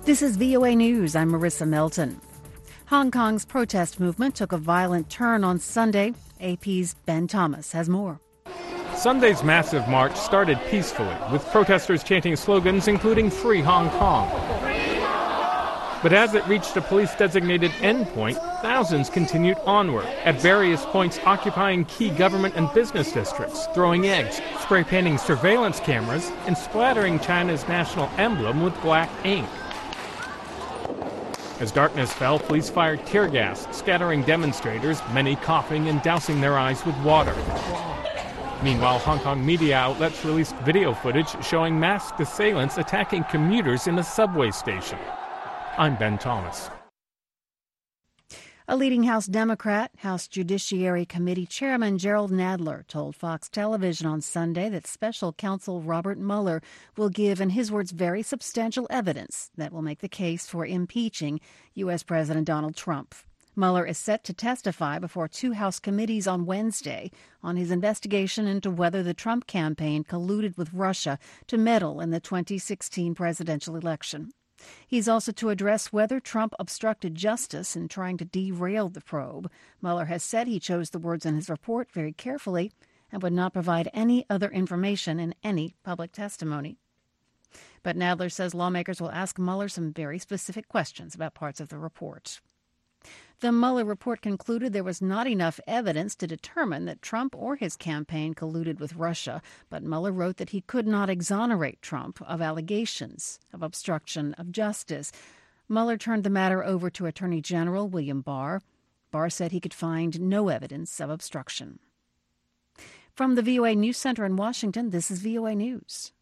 This is VOA News. I'm Marissa Melton. Hong Kong's protest movement took a violent turn on Sunday. AP's Ben Thomas has more. Sunday's massive march started peacefully, with protesters chanting slogans including Free Hong Kong. But as it reached a police-designated endpoint, thousands continued onward, at various points occupying key government and business districts, throwing eggs, spray-painting surveillance cameras, and splattering China's national emblem with black ink. As darkness fell, police fired tear gas, scattering demonstrators, many coughing and dousing their eyes with water. Meanwhile, Hong Kong media outlets released video footage showing masked assailants attacking commuters in a subway station. I'm Ben Thomas. A leading House Democrat, House Judiciary Committee Chairman Gerald Nadler told Fox Television on Sunday that Special Counsel Robert Mueller will give, in his words, very substantial evidence that will make the case for impeaching U.S. President Donald Trump. Mueller is set to testify before two House committees on Wednesday on his investigation into whether the Trump campaign colluded with Russia to meddle in the 2016 presidential election. He's also to address whether Trump obstructed justice in trying to derail the probe. Mueller has said he chose the words in his report very carefully and would not provide any other information in any public testimony. But Nadler says lawmakers will ask Mueller some very specific questions about parts of the report. The Mueller report concluded there was not enough evidence to determine that Trump or his campaign colluded with Russia, but Mueller wrote that he could not exonerate Trump of allegations of obstruction of justice. Mueller turned the matter over to Attorney General William Barr. Barr said he could find no evidence of obstruction. From the VOA News Center in Washington, this is VOA News.